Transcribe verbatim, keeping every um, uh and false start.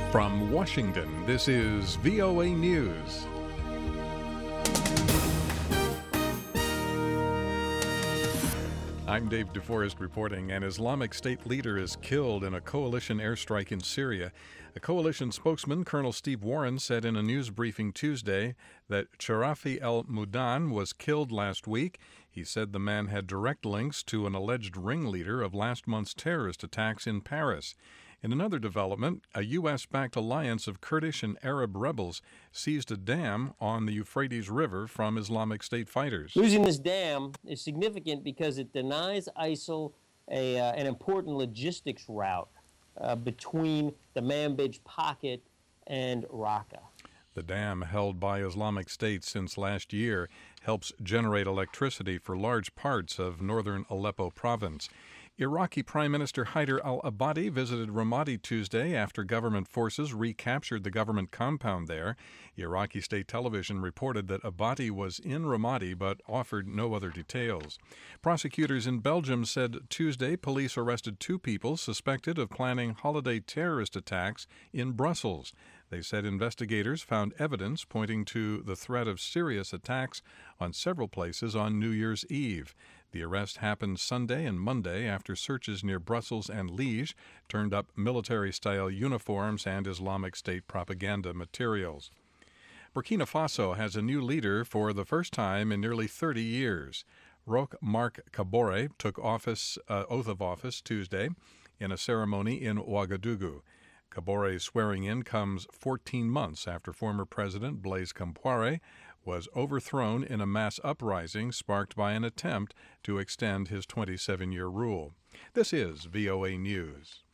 From Washington, this is V O A News. I'm Dave DeForest reporting. An Islamic State leader is killed in a coalition airstrike in Syria. A coalition spokesman, Colonel Steve Warren, said in a news briefing Tuesday that Sharafi al-Mudan was killed last week. He said the man had direct links to an alleged ringleader of last month's terrorist attacks in Paris. In another development, a U S-backed alliance of Kurdish and Arab rebels seized a dam on the Euphrates River from Islamic State fighters. Losing this dam is significant because it denies ISIL a, uh, an important logistics route uh, between the Manbij pocket and Raqqa. The dam, held by Islamic State since last year, helps generate electricity for large parts of northern Aleppo province. Iraqi Prime Minister Haider al-Abadi visited Ramadi Tuesday after government forces recaptured the government compound there. Iraqi state television reported that Abadi was in Ramadi but offered no other details. Prosecutors in Belgium said Tuesday police arrested two people suspected of planning holiday terrorist attacks in Brussels. They said investigators found evidence pointing to the threat of serious attacks on several places on New Year's Eve. The arrest happened Sunday and Monday after searches near Brussels and Liège turned up military-style uniforms and Islamic State propaganda materials. Burkina Faso has a new leader for the first time in nearly thirty years. Roch Marc Kabore took office, uh, oath of office Tuesday in a ceremony in Ouagadougou. Kabore's swearing-in comes fourteen months after former President Blaise Compaoré was overthrown in a mass uprising sparked by an attempt to extend his twenty-seven year rule. This is V O A News.